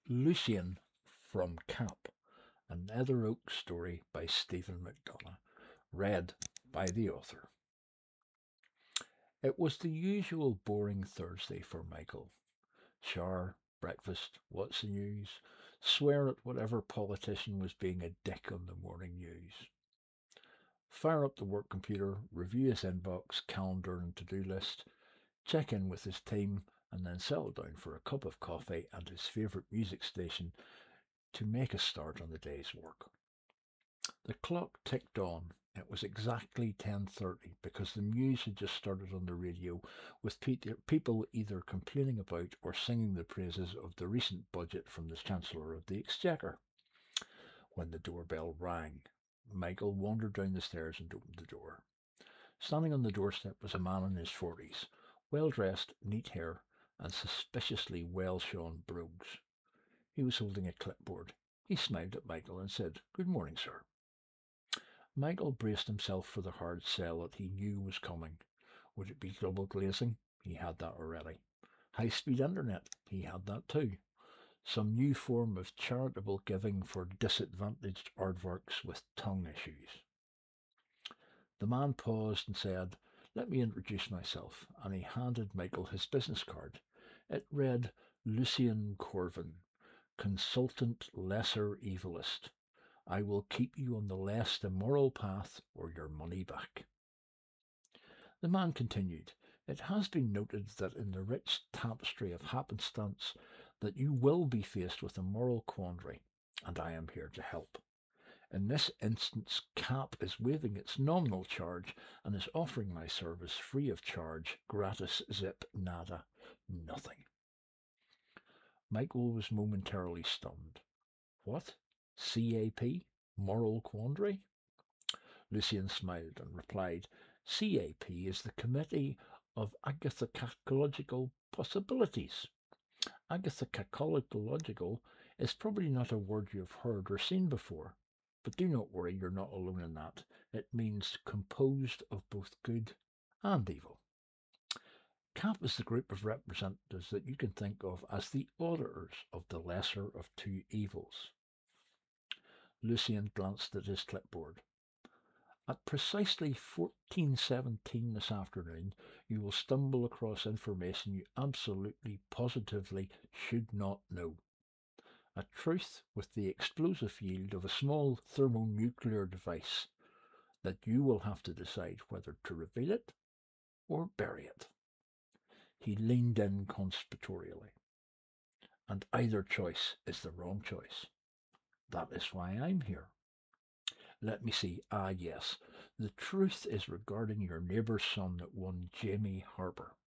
Lucian from Cap, a Nether Oak story by Stephen McDonough, read by the author. It was the usual boring Thursday for Michael. Shower, breakfast, what's the news, swear at whatever politician was being a dick on the morning news. Fire up the work computer, review his inbox, calendar and to-do list, check in with his team, and then settle down for a cup of coffee and his favourite music station to make a start on the day's work. The clock ticked on. It was exactly 10:30 because the news had just started on the radio with people either complaining about or singing the praises of the recent budget from the Chancellor of the Exchequer. When the doorbell rang, Michael wandered down the stairs and opened the door. Standing on the doorstep was a man in his 40s, well-dressed, neat hair, and suspiciously well-shone brogues. He was holding a clipboard. He smiled at Michael and said, "Good morning, sir." Michael braced himself for the hard sell that he knew was coming. Would it be double glazing? He had that already. High-speed internet? He had that too. Some new form of charitable giving for disadvantaged aardvarks with tongue issues. The man paused and said, "Let me introduce myself," and he handed Michael his business card. It read, "Lucian Corvin, Consultant Lesser Evilist. I will keep you on the less immoral path or your money back." The man continued, "It has been noted that in the rich tapestry of happenstance that you will be faced with a moral quandary, and I am here to help. In this instance, CAP is waiving its nominal charge and is offering my service free of charge, gratis, zip, nada, nothing." Michael was momentarily stunned. What? CAP? Moral quandary? Lucian smiled and replied, "CAP is the Committee of Agathocacological Possibilities. Agathocacological is probably not a word you've heard or seen before, but do not worry, you're not alone in that. It means composed of both good and evil. CAP is the group of representatives that you can think of as the auditors of the lesser of two evils." Lucian glanced at his clipboard. "At precisely 14:17 this afternoon, you will stumble across information you absolutely, positively should not know. A truth with the explosive yield of a small thermonuclear device that you will have to decide whether to reveal it or bury it." He leaned in conspiratorially. "And either choice is the wrong choice. That is why I'm here. Let me see. Ah, yes. The truth is regarding your neighbour's son, one Jamie Harper."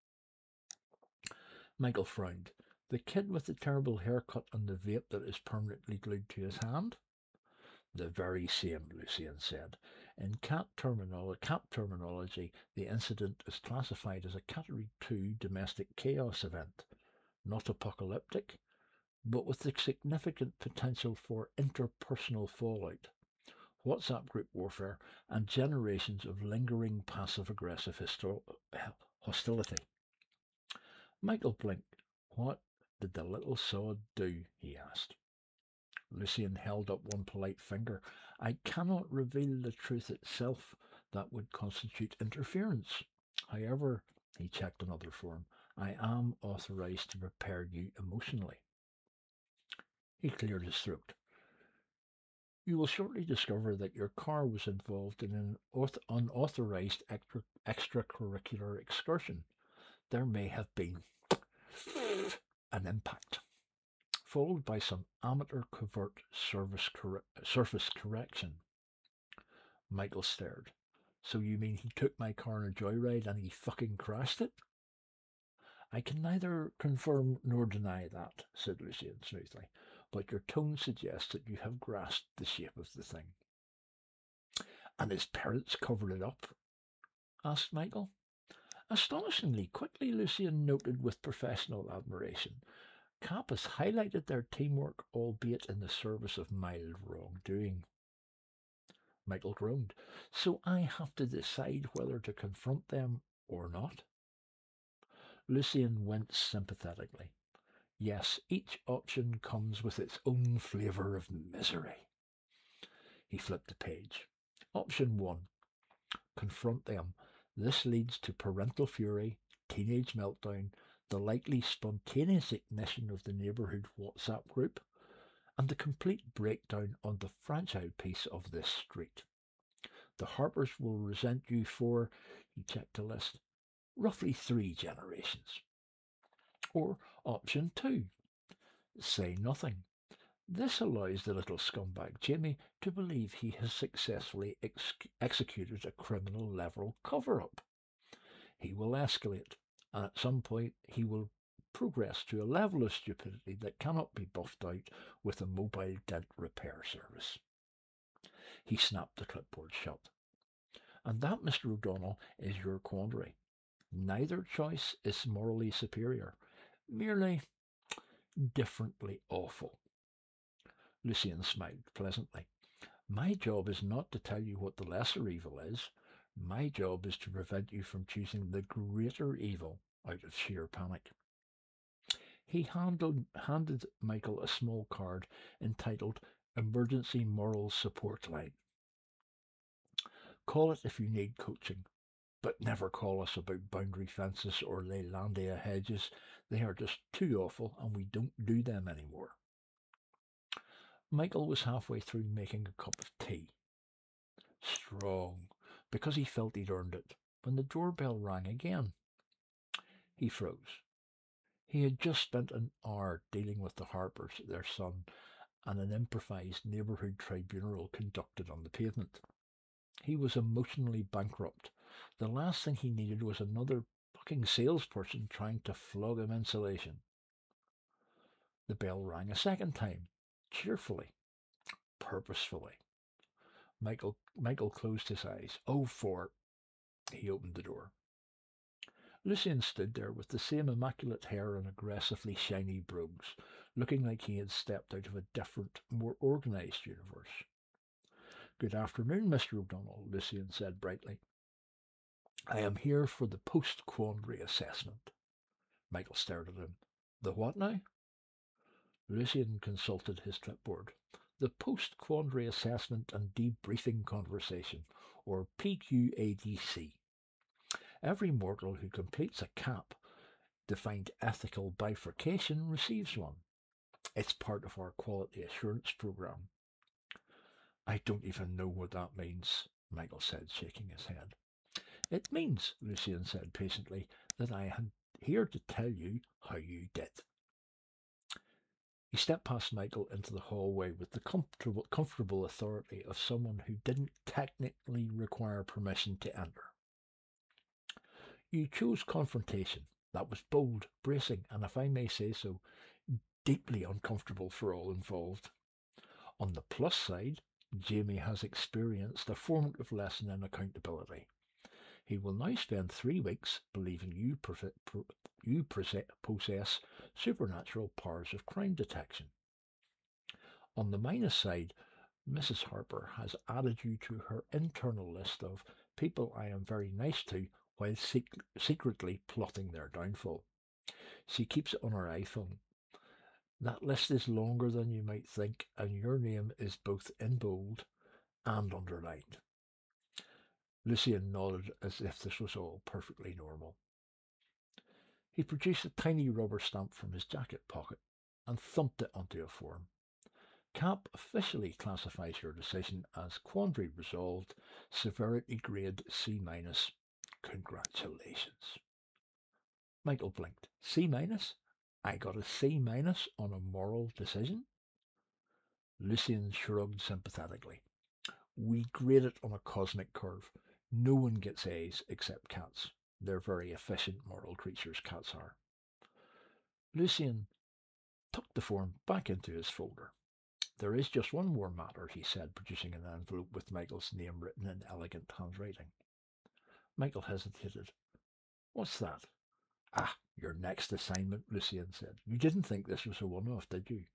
Michael frowned. "The kid with the terrible haircut and the vape that is permanently glued to his hand?" "The very same," Lucian said. "In CAP terminology, the incident is classified as a Category 2 domestic chaos event. Not apocalyptic, but with the significant potential for interpersonal fallout, WhatsApp group warfare, and generations of lingering passive-aggressive hostility." Michael blinked. "What did the little sod do?" he asked. Lucian held up one polite finger. "I cannot reveal the truth itself. That would constitute interference. However," he checked another form, "I am authorized to prepare you emotionally." He cleared his throat. "You will shortly discover that your car was involved in an unauthorized extracurricular excursion. There may have been an impact, followed by some amateur covert surface correction." Michael stared. "So you mean he took my car on a joyride and he fucking crashed it?" "I can neither confirm nor deny that," said Lucian smoothly, "but your tone suggests that you have grasped the shape of the thing." "And his parents covered it up?" asked Michael. Astonishingly quickly, Lucian noted with professional admiration. CAP has highlighted their teamwork, albeit in the service of mild wrongdoing. Michael groaned. "So I have to decide whether to confront them or not?" Lucian winced sympathetically. Yes, each option comes with its own flavour of misery. He flipped the page. Option 1. Confront them. This leads to parental fury, teenage meltdown, the likely spontaneous ignition of the neighbourhood WhatsApp group, and the complete breakdown on the fragile piece of this street. The Harpers will resent you for, he checked a list, roughly 3 generations. Or option 2. Say nothing. This allows the little scumbag Jamie to believe he has successfully executed a criminal level cover-up. He will escalate, and at some point he will progress to a level of stupidity that cannot be buffed out with a mobile dent repair service. He snapped the clipboard shut. And that, Mr. O'Donnell, is your quandary. Neither choice is morally superior, merely differently awful. Lucian smiled pleasantly. My job is not to tell you what the lesser evil is. My job is to prevent you from choosing the greater evil out of sheer panic. He handed Michael a small card entitled Emergency Moral Support Line. Call it if you need coaching, but never call us about boundary fences or Leylandia hedges. They are just too awful and we don't do them anymore. Michael was halfway through making a cup of tea. Strong, because he felt he'd earned it, when the doorbell rang again. He froze. He had just spent an hour dealing with the Harpers, their son, and an improvised neighbourhood tribunal conducted on the pavement. He was emotionally bankrupt. The last thing he needed was another fucking salesperson trying to flog him insulation. The bell rang a second time, cheerfully, purposefully. Michael closed his eyes. 04. He opened the door. Lucian stood there with the same immaculate hair and aggressively shiny brogues, looking like he had stepped out of a different, more organised universe. Good afternoon, Mr. O'Donnell, Lucian said brightly. I am here for the post-quandary assessment. Michael stared at him. The what now? Lucian consulted his clipboard. The post-quandary assessment and debriefing conversation, or PQADC. Every mortal who completes a CAP, defined ethical bifurcation, receives one. It's part of our quality assurance program. I don't even know what that means, Michael said, shaking his head. It means, Lucian said patiently, that I am here to tell you how you did. He stepped past Michael into the hallway with the comfortable authority of someone who didn't technically require permission to enter. You chose confrontation. That was bold, bracing, and if I may say so, deeply uncomfortable for all involved. On the plus side, Jamie has experienced a formative lesson in accountability. He will now spend 3 weeks believing you possess supernatural powers of crime detection. On the minus side, Mrs. Harper has added you to her internal list of people I am very nice to while secretly plotting their downfall. She keeps it on her iPhone. That list is longer than you might think, and your name is both in bold and underlined. Lucian nodded as if this was all perfectly normal. He produced a tiny rubber stamp from his jacket pocket and thumped it onto a form. CAP officially classifies your decision as quandary resolved, severity grade C-. Congratulations. Michael blinked. C-? I got a C- on a moral decision? Lucian shrugged sympathetically. We grade it on a cosmic curve. No one gets A's except cats. They're very efficient moral creatures, cats are. Lucian tucked the form back into his folder. There is just one more matter, he said, producing an envelope with Michael's name written in elegant handwriting. Michael hesitated. What's that? Ah, your next assignment, Lucian said. You didn't think this was a one-off, did you?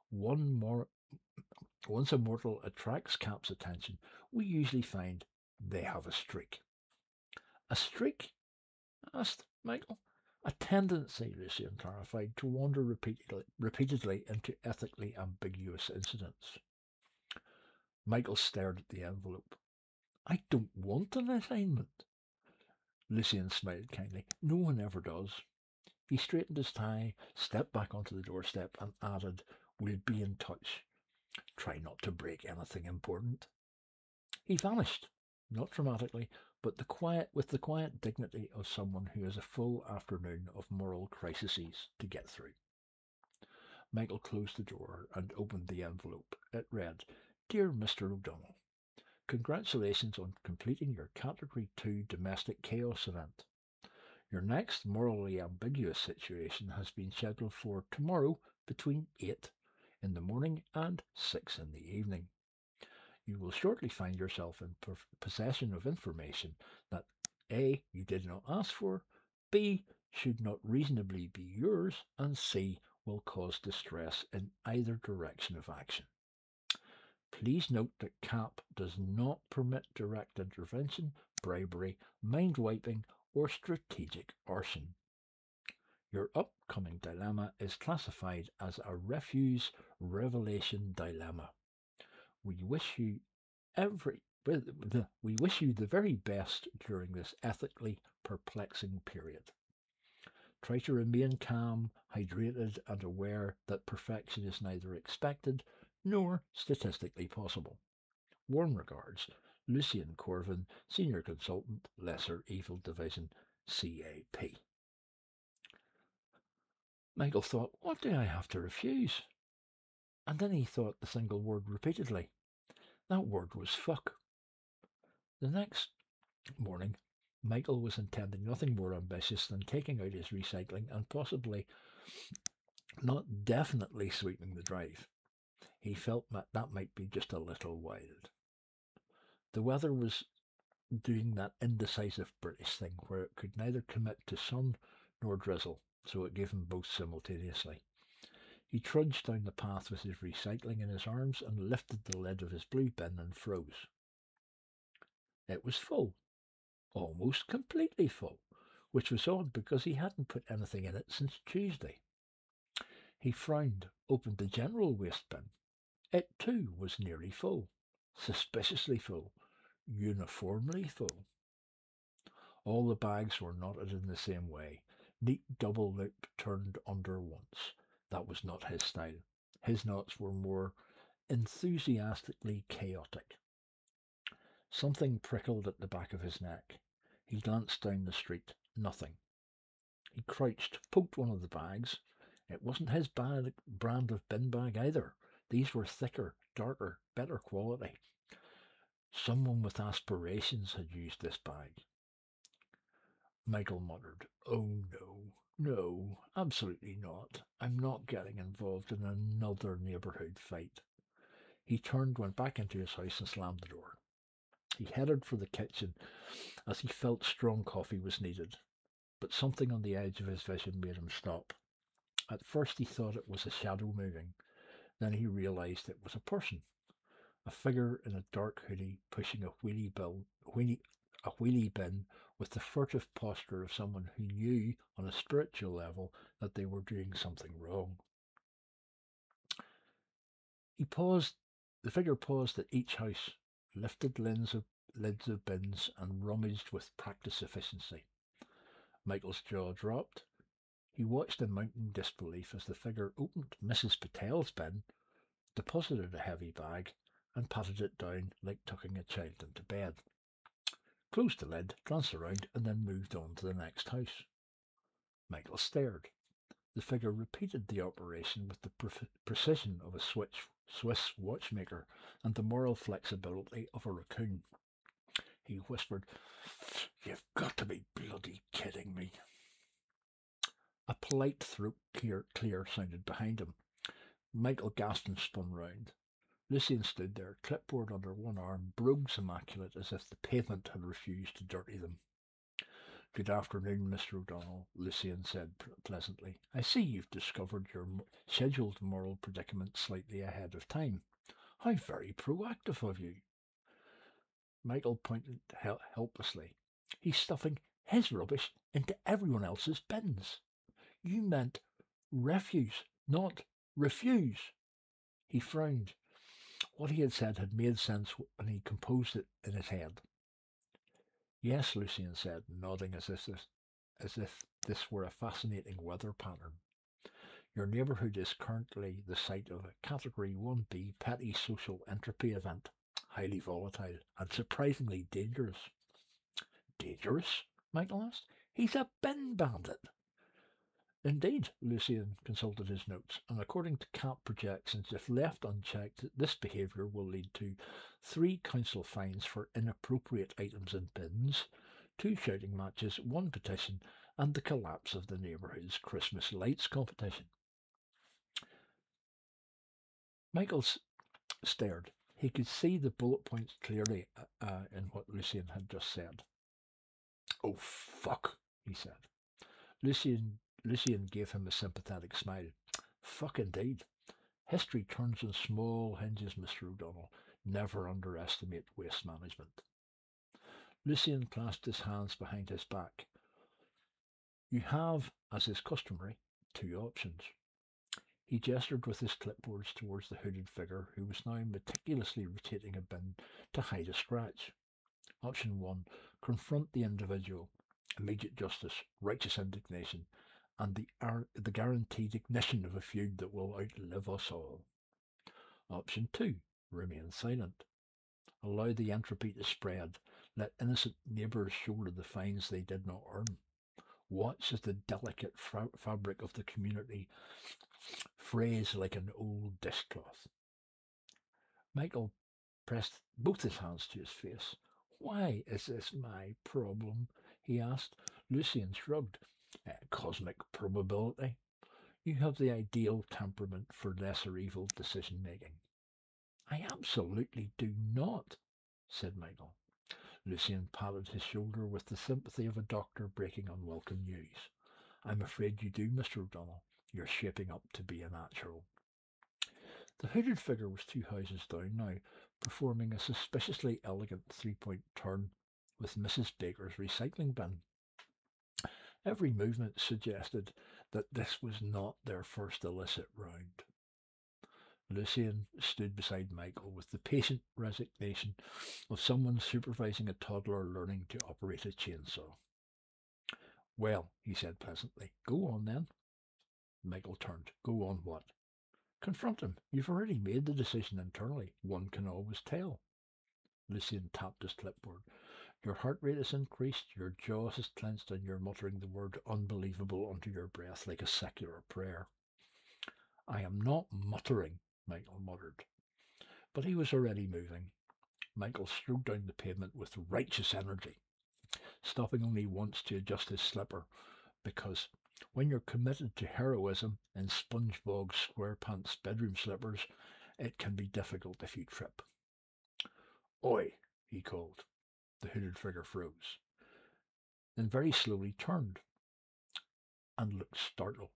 Once a mortal attracts CAP's attention, we usually find they have a streak. A streak? Asked Michael. A tendency, Lucian clarified, to wander repeatedly into ethically ambiguous incidents. Michael stared at the envelope. I don't want an assignment. Lucian smiled kindly. No one ever does. He straightened his tie, stepped back onto the doorstep, and added, We'll be in touch. Try not to break anything important. He vanished, not dramatically, but with the quiet dignity of someone who has a full afternoon of moral crises to get through. Michael closed the door and opened the envelope. It read, Dear Mr. O'Donnell, congratulations on completing your Category 2 domestic chaos event. Your next morally ambiguous situation has been scheduled for tomorrow between 8 in the morning and 6 in the evening. You will shortly find yourself in possession of information that A. you did not ask for, B. should not reasonably be yours, and C. will cause distress in either direction of action. Please note that CAP does not permit direct intervention, bribery, mind-wiping, or strategic arson. Your upcoming dilemma is classified as a refuse revelation dilemma. We wish you the very best during this ethically perplexing period. Try to remain calm, hydrated, and aware that perfection is neither expected nor statistically possible. Warm regards, Lucian Corvin, Senior Consultant, Lesser Evil Division, CAP. Michael thought, what do I have to refuse? And then he thought the single word repeatedly. That word was fuck. The next morning, Michael was intending nothing more ambitious than taking out his recycling and possibly, not definitely, sweeping the drive. He felt that might be just a little wild. The weather was doing that indecisive British thing where it could neither commit to sun nor drizzle, so it gave him both simultaneously. He trudged down the path with his recycling in his arms and lifted the lid of his blue bin and froze. It was full, almost completely full, which was odd because he hadn't put anything in it since Tuesday. He frowned, opened the general waste bin. It too was nearly full, suspiciously full, uniformly full. All the bags were knotted in the same way, neat double loop turned under once. That was not his style. His knots were more enthusiastically chaotic. Something prickled at the back of his neck. He glanced down the street. Nothing. He crouched, poked one of the bags. It wasn't his brand of bin bag either. These were thicker, darker, better quality. Someone with aspirations had used this bag. Michael muttered, Oh no, absolutely not. I'm not getting involved in another neighbourhood fight. He turned, went back into his house and slammed the door. He headed for the kitchen as he felt strong coffee was needed, but something on the edge of his vision made him stop. At first he thought it was a shadow moving, then he realised it was a person, a figure in a dark hoodie pushing a wheelie bin with the furtive posture of someone who knew on a spiritual level that they were doing something wrong. The figure paused at each house, lifted lids of bins and rummaged with practiced efficiency. Michael's jaw dropped. He watched in mounting disbelief as the figure opened Mrs. Patel's bin, deposited a heavy bag, and patted it down like tucking a child into bed. Closed the lid, glanced around, and then moved on to the next house. Michael stared. The figure repeated the operation with the precision of a Swiss watchmaker and the moral flexibility of a raccoon. He whispered, You've got to be bloody kidding me. A polite throat clear sounded behind him. Michael gasped and spun round. Lucian stood there, clipboard under one arm, brogues immaculate as if the pavement had refused to dirty them. Good afternoon, Mr. O'Donnell, Lucian said pleasantly. I see you've discovered your scheduled moral predicament slightly ahead of time. How very proactive of you. Michael pointed helplessly. He's stuffing his rubbish into everyone else's bins. You meant refuse, not refuse. He frowned. What he had said had made sense when he composed it in his head. Yes, Lucian said, nodding as if this were a fascinating weather pattern. Your neighbourhood is currently the site of a Category 1B petty social entropy event, highly volatile and surprisingly dangerous. Dangerous? Michael asked. He's a bin bandit. Indeed, Lucian consulted his notes, and according to CAP projections, if left unchecked, this behaviour will lead to 3 council fines for inappropriate items in bins, 2 shouting matches, 1 petition, and the collapse of the neighbourhood's Christmas lights competition. Michael stared. He could see the bullet points clearly in what Lucian had just said. Oh, fuck, he said. Lucian gave him a sympathetic smile. Fuck indeed. History turns on small hinges, Mr. O'Donnell. Never underestimate waste management. Lucian clasped his hands behind his back. You have, as is customary, 2 options. He gestured with his clipboards towards the hooded figure, who was now meticulously rotating a bin to hide a scratch. Option 1, confront the individual. Immediate justice, righteous indignation, and the guaranteed ignition of a feud that will outlive us all. Option 2, remain silent. Allow the entropy to spread. Let innocent neighbours shoulder the fines they did not earn. Watch as the delicate fabric of the community frays like an old dishcloth. Michael pressed both his hands to his face. Why is this my problem? He asked. Lucian shrugged. Cosmic probability. You have the ideal temperament for lesser evil decision-making. I absolutely do not, said Michael. Lucian patted his shoulder with the sympathy of a doctor breaking unwelcome news. I'm afraid you do, Mr. O'Donnell. You're shaping up to be a natural. The hooded figure was 2 houses down now, performing a suspiciously elegant 3-point turn with Mrs. Baker's recycling bin. Every movement suggested that this was not their first illicit round. Lucian stood beside Michael with the patient resignation of someone supervising a toddler learning to operate a chainsaw. Well, he said pleasantly, go on then. Michael turned. Go on what? Confront him. You've already made the decision internally. One can always tell. Lucian tapped his clipboard. Your heart rate is increased, your jaws is clenched, and you're muttering the word unbelievable under your breath like a secular prayer. I am not muttering, Michael muttered. But he was already moving. Michael strode down the pavement with righteous energy, stopping only once to adjust his slipper, because when you're committed to heroism in SpongeBob SquarePants bedroom slippers, it can be difficult if you trip. Oi, he called. The hooded figure froze, then very slowly turned and looked startled.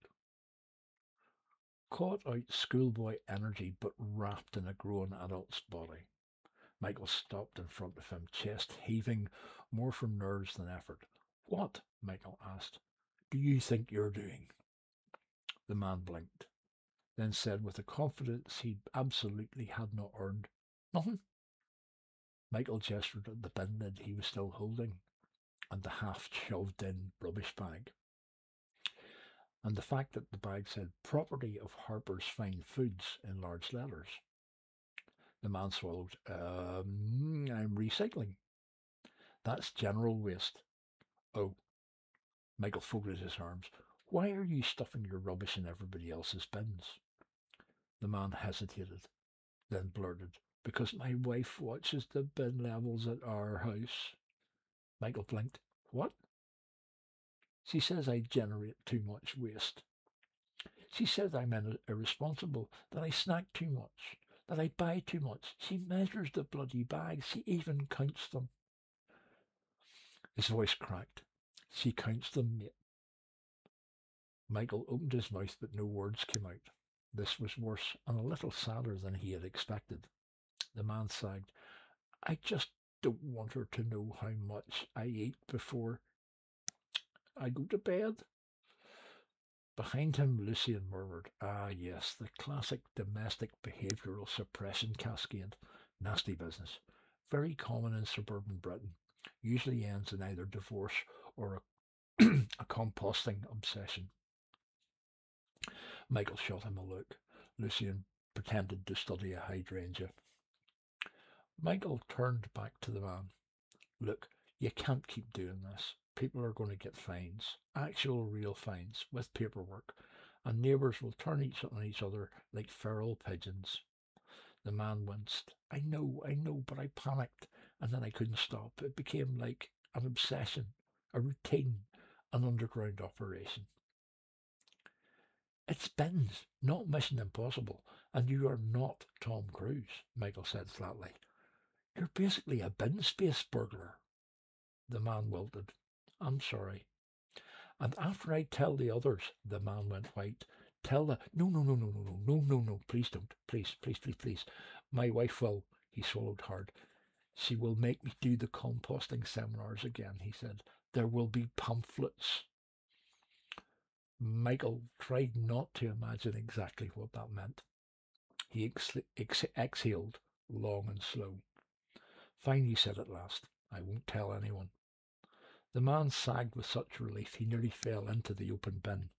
Caught out schoolboy energy but wrapped in a grown adult's body. Michael stopped in front of him, chest heaving more from nerves than effort. What, Michael asked, do you think you're doing? The man blinked, then said with a confidence he absolutely had not earned, Nothing. Michael gestured at the bin lid he was still holding, and the half-shoved-in rubbish bag, and the fact that the bag said property of Harper's Fine Foods in large letters. The man swallowed. I'm recycling. That's general waste. Oh. Michael folded his arms. Why are you stuffing your rubbish in everybody else's bins? The man hesitated, then blurted, Because my wife watches the bin levels at our house. Michael blinked. What? She says I generate too much waste. She says I'm irresponsible, that I snack too much, that I buy too much. She measures the bloody bags. She even counts them. His voice cracked. She counts them, mate. Michael opened his mouth, but no words came out. This was worse and a little sadder than he had expected. The man sagged. I just don't want her to know how much I ate before. I go to bed. Behind him, Lucian murmured, "Ah, yes, the classic domestic behavioural suppression cascade. Nasty business. Very common in suburban Britain. Usually ends in either divorce or a composting obsession." Michael shot him a look. Lucian pretended to study a hydrangea. Michael turned back to the man. "Look, you can't keep doing this. People are going to get fines, actual real fines, with paperwork, and neighbours will turn on each other like feral pigeons." The man winced. I know, but I panicked, and then I couldn't stop. It became like an obsession, a routine, an underground operation. "It's bins, not Mission Impossible, and you are not Tom Cruise," Michael said flatly. "You're basically a bin space burglar." The man wilted. "I'm sorry." "And after I tell the others," the man went white, "tell the... No, please don't. Please. My wife will..." He swallowed hard. "She will make me do the composting seminars again," he said. "There will be pamphlets." Michael tried not to imagine exactly what that meant. He exhaled, long and slow. "Fine," he said at last. "I won't tell anyone." The man sagged with such relief he nearly fell into the open bin.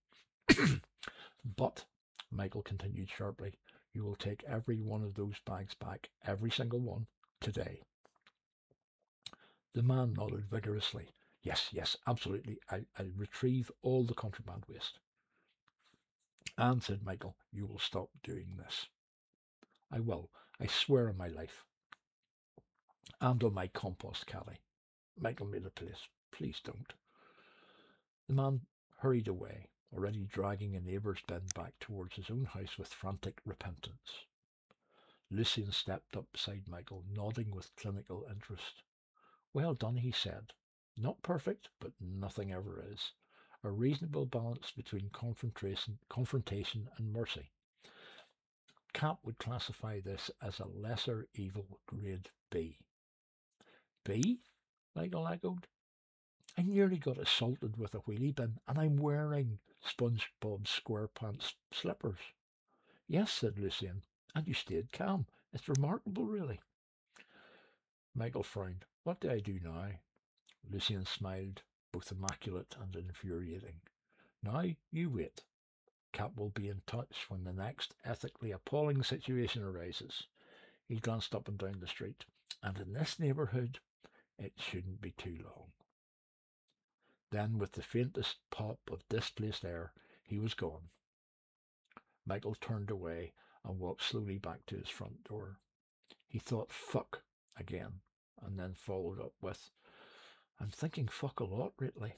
"But," Michael continued sharply, "you will take every one of those bags back, every single one, today." The man nodded vigorously. Yes, absolutely. I'll retrieve all the contraband waste." "And," said Michael, "you will stop doing this." "I will. I swear on my life. And on my compost caddy." Michael made a place. "Please don't." The man hurried away, already dragging a neighbour's bin back towards his own house with frantic repentance. Lucian stepped up beside Michael, nodding with clinical interest. "Well done," he said. "Not perfect, but nothing ever is. A reasonable balance between confrontation and mercy. Cap would classify this as a lesser evil grade B." "B?" Michael echoed. "I nearly got assaulted with a wheelie bin, and I'm wearing SpongeBob SquarePants slippers." "Yes," said Lucian, "and you stayed calm. It's remarkable, really." Michael frowned. "What do I do now?" Lucian smiled, both immaculate and infuriating. "Now you wait. Cap will be in touch when the next ethically appalling situation arises." He glanced up and down the street. "And in this neighbourhood, it shouldn't be too long." Then, with the faintest pop of displaced air, he was gone. Michael turned away and walked slowly back to his front door. He thought "fuck" again, and then followed up with, "I'm thinking fuck a lot lately."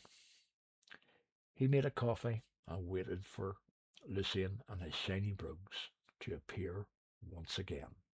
He made a coffee and waited for Lucian and his shiny brogues to appear once again.